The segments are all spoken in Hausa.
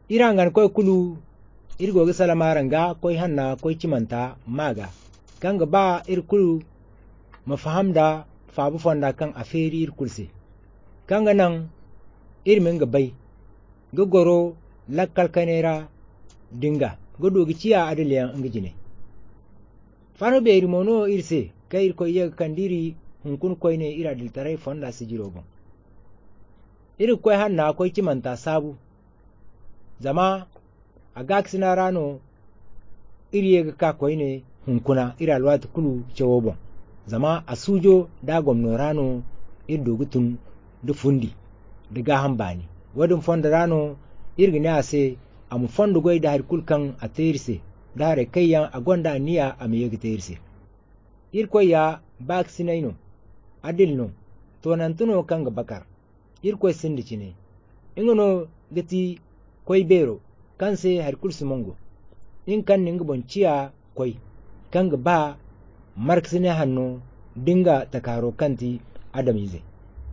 irangan koy kulu irgoga salamaranga koy hanna koy cimanta maga kanga ba irkulu mafahamda fabu fonda kan aferi irkulse kanga nan irmin ga bai ga goro lakkal kanera dinga ga dogi ciya adaliyan angijine fano be irmono irse kai irko iya kandiri hunkun koy ne ira diltarai fonda sijiro bon iri koy hanna koy cimanta sabu zama a gaksina rano iri ga ka koy ne hunkuna ira alwati kulu cewo bon zama a sujo da gwamno rano irdogutun da fundi da gahan bani wadin fonda rano irgine ase amu fondo goy da har kulkan a terse da har kayyan a gonda niya a meye terse irko ya vaccinaino adilno to nan tuno kanga bakar irko sindici ne ingono gati koy bero kanse har kulsu mongo in kan ninga bonciya koy kanga ba marksine hanno dinga takaro kanti adamize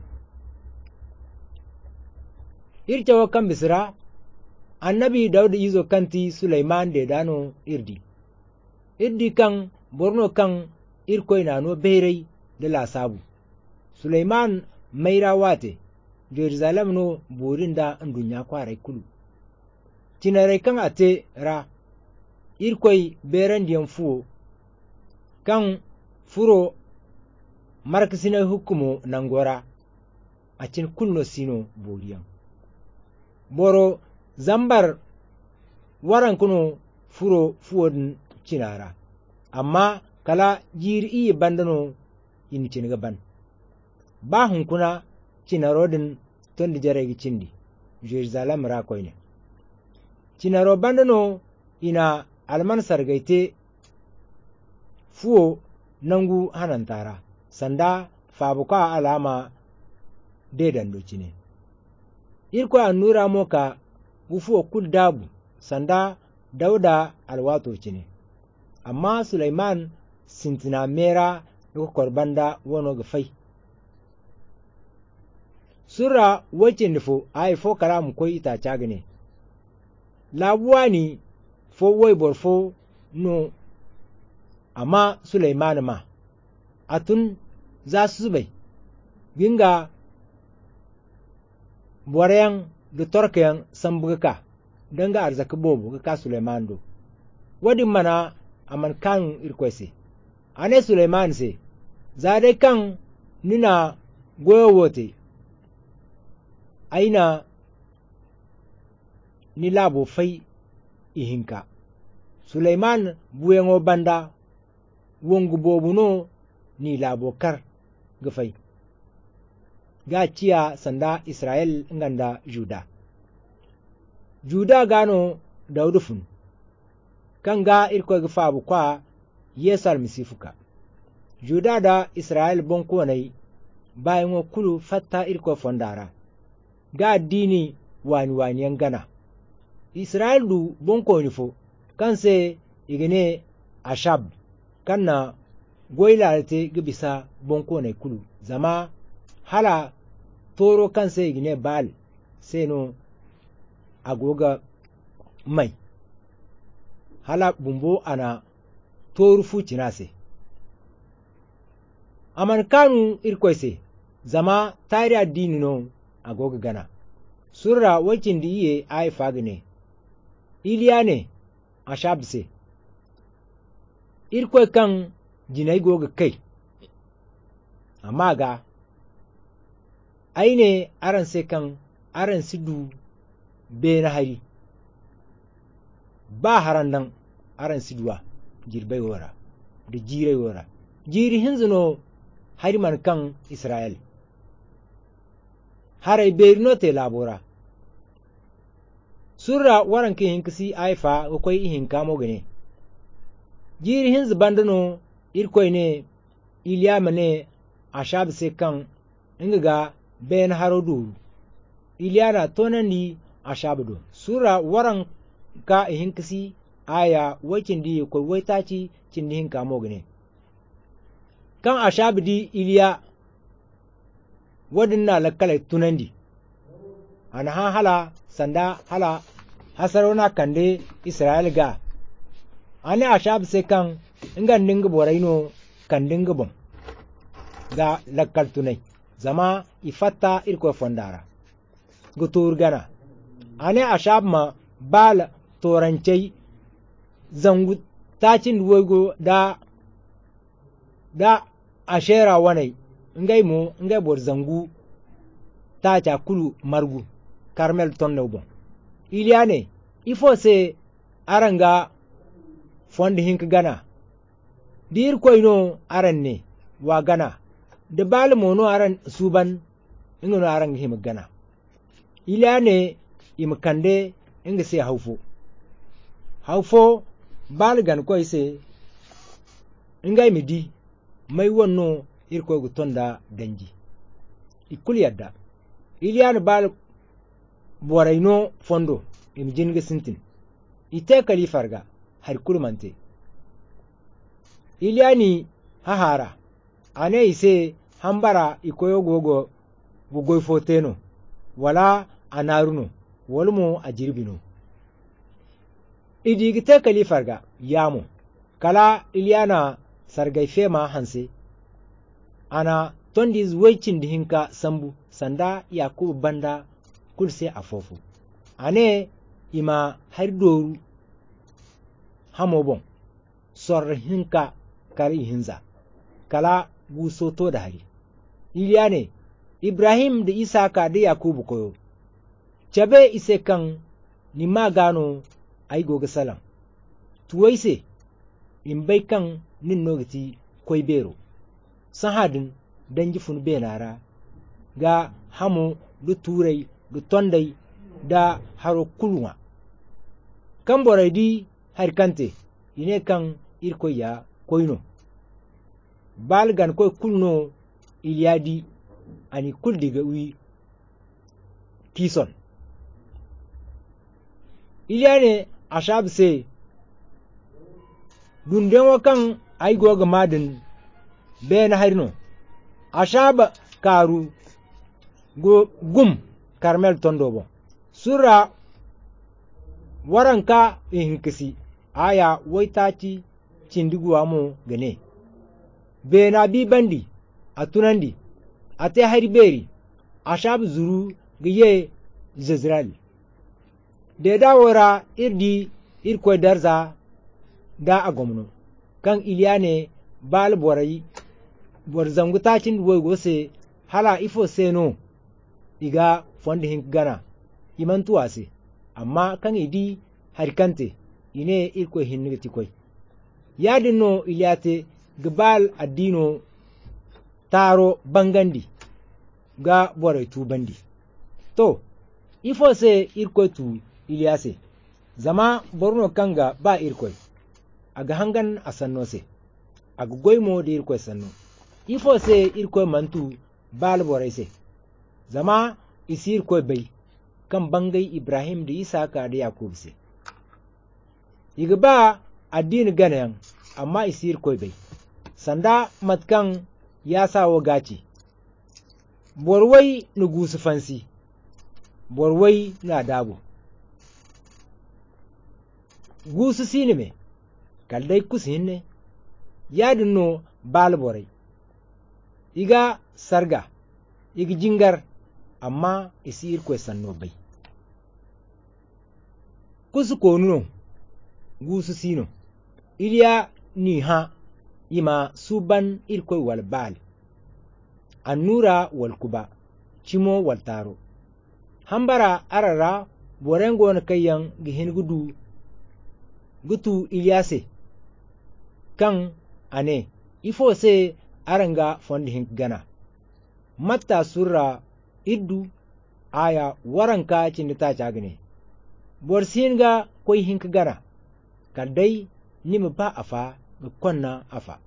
ircewa kan bisira annabi dawud izo kanti sulaiman de dano irdi kan borno kan irkoy nano berei da lasabu sulaiman maira wate jerusalem no borin da dunya kwarai kulu tinare kan ate ra irkoy beren diyan fuwo kan furo markasina hukumo nangora a cin kulno sino boriyan boro zambar waran kuno furo fuwodin cinara amma kala jiri iya bandano in ciniga ban ba hunkuna cinarodin ton da jaregi cindi jerusalem rakoy ne cinaro bandano ina alman sargaite fuwo nangu hanantara sanda fabuka alama dedan doci ne irko annura moka gufuwa kul dabu sanda dauda alwato ne amma sulaiman sintina mera da korbanda wono ga fai sura wace nufo ai fo karamu koy ita cagane labuwa ni fo wai borfo no amma sulaiman ma atun za su zubai ginga borayan da torkayan sambuka don ga arzaki bobo ga ka sulaiman do wadin mana aman kan irkwese ane sulaiman se za dai kan nina goyowote aina ni labo fai ihinka sulaiman buyengo banda wongu bobu no ni labo kar gafai ga ciya sanda israel nganda juda gano daudufun kan ga irko ga fabu kwa yesar misifuka juda da israel bonko nai bayan kulu fatta irko fondara ga addini wani yan gana israel du bonko nifo kanse igine ashab kanna goylalate ga bisa bonko nai kulu zama hala toro kanse igine bal seno agoga mai hala bumbo ana toru fucinase aman kanu irkoise zama tari addini no agoga gana surra wacin da iye ai fagine iliya ne a shabse irkoi kan jinai goga kai amma ga aine aran sai kan aran sidu be na hari ba haran dan aran siduwa girbai wora da jirai wora jiri hinzuno hari man kan israel harai berino te labora surra waran ke hinkisi aifa akwai hinka mogane jiri hinzu bandano irkoi ne iliyama ne a shabi sai kan inga ben harodu iliyana tonandi a shabido sura waran ka hinkisi aya wakin di ko waitaci cin hinka mogane kan a shabidi iliya wadin na lakkala tunandi ana hala sanda hala hasarona kande Israel ga ane ashab se kan ingan dinga boraino kan dinga bon ga lakkal tunai zama ifatta irko fondara gutur gana ane ashab ma bal torancei zangu tacin wogo da ashera wanai ngai bor zangu taca kulu margu karmel tonne bon iliane ifo se aranga fondi hink gana dir koyno aranne wa gana de bal mono aran suban ingono aran him gana iliane imkande inga se haufo bal gan koy se ingay midi mai wonno irko gu tonda danji ikul yadda iliane bal borayno fondo jinga sintin ite kalifarga har kulmante iliani hahara ane ise hambara ikoyo gogo gugoy foteno wala anaruno walmo ajirbino idigite kalifarga yamo kala iliana sargay fema hanse ana tondis wecin dihinka sambu sanda yakubu banda kulse afofu ane ima har doru hamo bon sor hinka kari hinza kala gusoto da hari iliane Ibrahim da Isaka da Yakubu koyo cabe ise kan ni magano ay goga salam tuwaise in bai kan nin nogati koy bero sahadin danji fun benara ga hamo du turai du tondai da haro kulwa kan borai di har kante ine kan irko ya koyno balgan koy kulno ilyadi ani kul diga wi kison ilyane ashab se dundenwa kan ay goga madin ben harino ashab karu gum karmel tondobo sura waranka ihinkisi aya waitaci cindiguwa mo gane bena bi bandi atunandi ate hariberi ashab zuru giye zezrali de dawora irdi irko darza da agomno kan iliane bal borai bor zangu tacin wogo se hala ifo seno iga fondi hink gana imantuwa se amma kan idi harkante ine irko hinnigati koy yadinno iliyate gbal addino taro bangandi ga borai tu bandi to ifo se irko tu iliyase zama borno kanga ba irko aga hangan asanno se aga goymo de irko sanno ifo se irko mantu bal borai se zama isir ko bai kan bangai Ibrahim da Isaka da Yakub se igba addini ganayan amma isir ko bai sanda matkan ya sawo gaci borwai nugusu fansi borwai na dabo gusu sinime kaldai kusinne yadinno bal borai iga sarga igi jingar amma isi irko sanno bai kusu konuno gusu sino iliya ni ha ima suban irko wal bal annura wal kuba cimo wal taro hambara arara borengo na kayan gihin gutu iliyase kan ane ifo se aranga fondi hink gana matta surra iddu aya waranka cindita cagne borsinga koy hink gana kadai nimi ba afa konna afa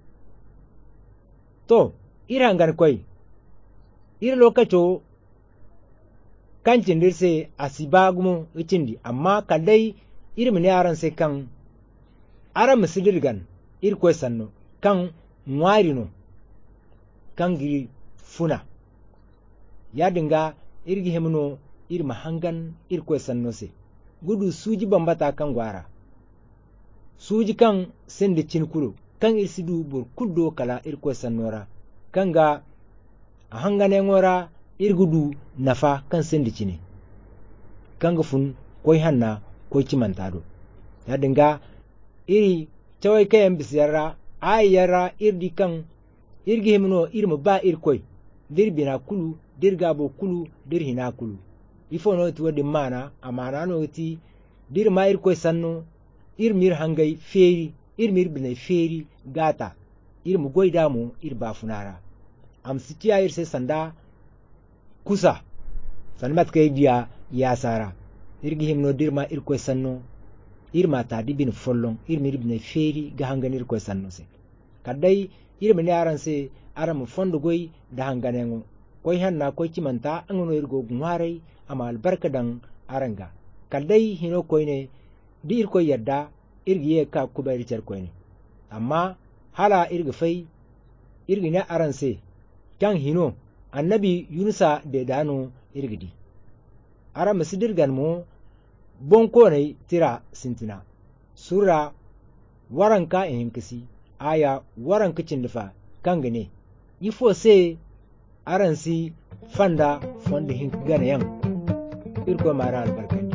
to irangan koy ir lokaco kan cindirse asiba gumo icindi amma kadai irmini aran se kan ara misidirgan ir koy sanno kan ngwarino kan giri funa ya dinga irgi hemno ir mahangan ir koy sanno se gudu suji bambata kan gwara suji kan sindi cinkuro kan irsidu bur kuddo kala irko sannora kanga a hangane ngora irgudu nafa kan sindi cine kanga fun koy hanna koy cimantado ya dinga iri cawai kayan bisiyarra ayyarra irdi kan irgi himno irma ba irkoy dirbina kulu dirgabo kulu dirhina kulu ifo no ti wadi mana amana no ti dirma irkoy sanno irmir hangai feri irmir binai feri gata irmu goidamu irba funara am sitiya irse sanda kusa sanmat kay biya yasara irgi himno dirma irkoy sanno irma ta dibin follon irmir binai feri ga hangan irkoy sanno se kadai irmini aranse aramu fondo goy da hanganengo koy hanna koy cimanta angono irgo gumare ama albarka dan aranga kadai hino koyne di irkoy yadda irgi ye ka kubayri cer koyne amma hala irgi fai irgi ne aranse kan hino annabi yunusa de dano irgidi ara masidirgan mo bonko ne tira sintina sura waranka ehinkisi aya waranka cindifa kangane ifo se aransi fanda fonda hink gane yan irko mara albarkani